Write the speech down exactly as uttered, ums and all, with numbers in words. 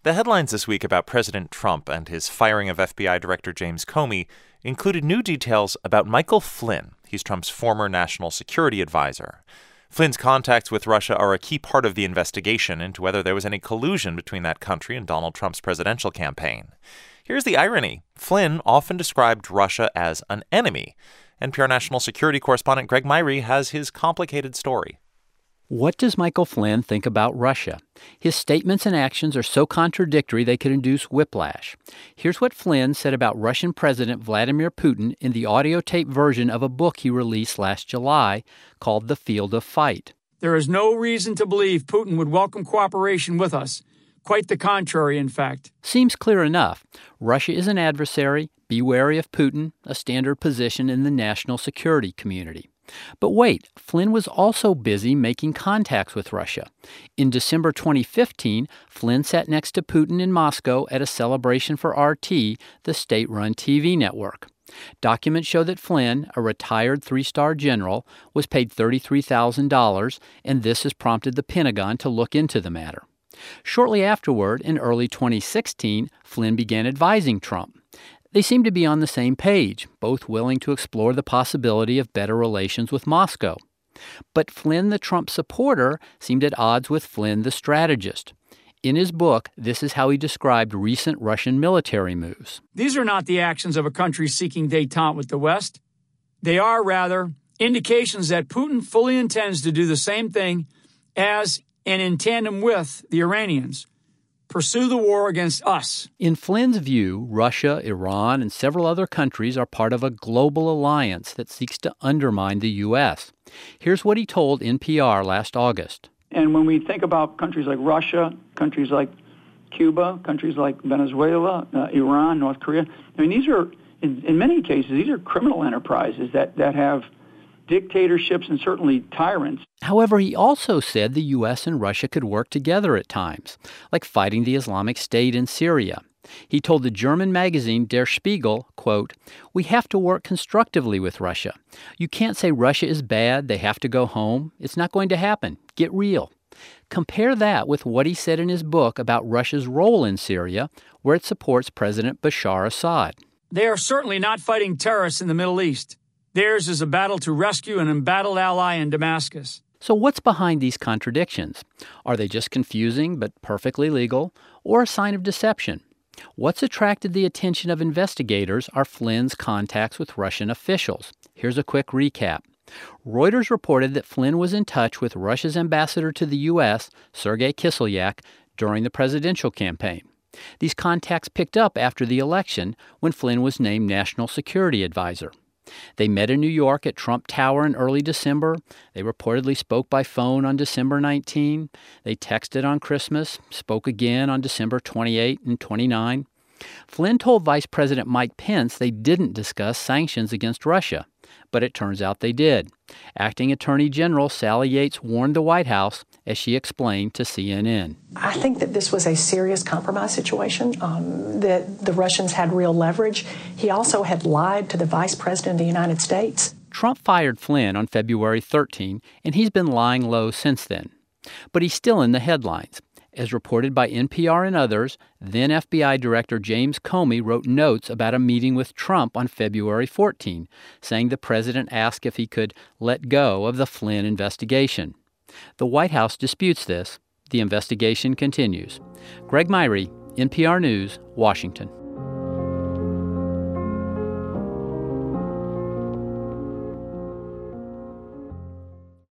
The headlines this week about President Trump and his firing of F B I Director James Comey included new details about Michael Flynn. He's Trump's former national security advisor. Flynn's contacts with Russia are a key part of the investigation into whether there was any collusion between that country and Donald Trump's presidential campaign. Here's the irony. Flynn often described Russia as an enemy. N P R national security correspondent Greg Myrie has his complicated story. What does Michael Flynn think about Russia? His statements and actions are so contradictory they could induce whiplash. Here's what Flynn said about Russian President Vladimir Putin in the audio tape version of a book he released last July called The Field of Fight. There is no reason to believe Putin would welcome cooperation with us. Quite the contrary, in fact. Seems clear enough. Russia is an adversary. Be wary of Putin, a standard position in the national security community. But wait, Flynn was also busy making contacts with Russia. In December twenty fifteen, Flynn sat next to Putin in Moscow at a celebration for R T, the state-run T V network. Documents show that Flynn, a retired three-star general, was paid thirty-three thousand dollars, and this has prompted the Pentagon to look into the matter. Shortly afterward, in early twenty sixteen, Flynn began advising Trump. They seem to be on the same page, both willing to explore the possibility of better relations with Moscow. But Flynn, the Trump supporter, seemed at odds with Flynn, the strategist. In his book, this is how he described recent Russian military moves. These are not the actions of a country seeking détente with the West. They are, rather, indications that Putin fully intends to do the same thing as and in tandem with the Iranians. Pursue the war against us. In Flynn's view, Russia, Iran, and several other countries are part of a global alliance that seeks to undermine the U S. Here's what he told N P R last August. And when we think about countries like Russia, countries like Cuba, countries like Venezuela, uh, Iran, North Korea, I mean, these are, in, in many cases, these are criminal enterprises that, that have dictatorships and certainly tyrants. However, he also said the U S and Russia could work together at times, like fighting the Islamic State in Syria. He told the German magazine Der Spiegel, quote, "We have to work constructively with Russia. You can't say Russia is bad, they have to go home. It's not going to happen. Get real." Compare that with what he said in his book about Russia's role in Syria, where it supports President Bashar Assad. They are certainly not fighting terrorists in the Middle East. Theirs is a battle to rescue an embattled ally in Damascus. So what's behind these contradictions? Are they just confusing but perfectly legal, or a sign of deception? What's attracted the attention of investigators are Flynn's contacts with Russian officials. Here's a quick recap. Reuters reported that Flynn was in touch with Russia's ambassador to the U S, Sergei Kislyak, during the presidential campaign. These contacts picked up after the election when Flynn was named National Security Advisor. They met in New York at Trump Tower in early December. They reportedly spoke by phone on December nineteenth. They texted on Christmas, spoke again on December twenty-eighth and twenty-ninth. Flynn told Vice President Mike Pence they didn't discuss sanctions against Russia, but it turns out they did. Acting Attorney General Sally Yates warned the White House, as she explained to C N N. I think that this was a serious compromise situation, um, that the Russians had real leverage. He also had lied to the Vice President of the United States. Trump fired Flynn on February thirteenth, and he's been lying low since then. But he's still in the headlines. As reported by N P R and others, then F B I Director James Comey wrote notes about a meeting with Trump on February fourteenth, saying the president asked if he could let go of the Flynn investigation. The White House disputes this. The investigation continues. Greg Myrie, N P R News, Washington.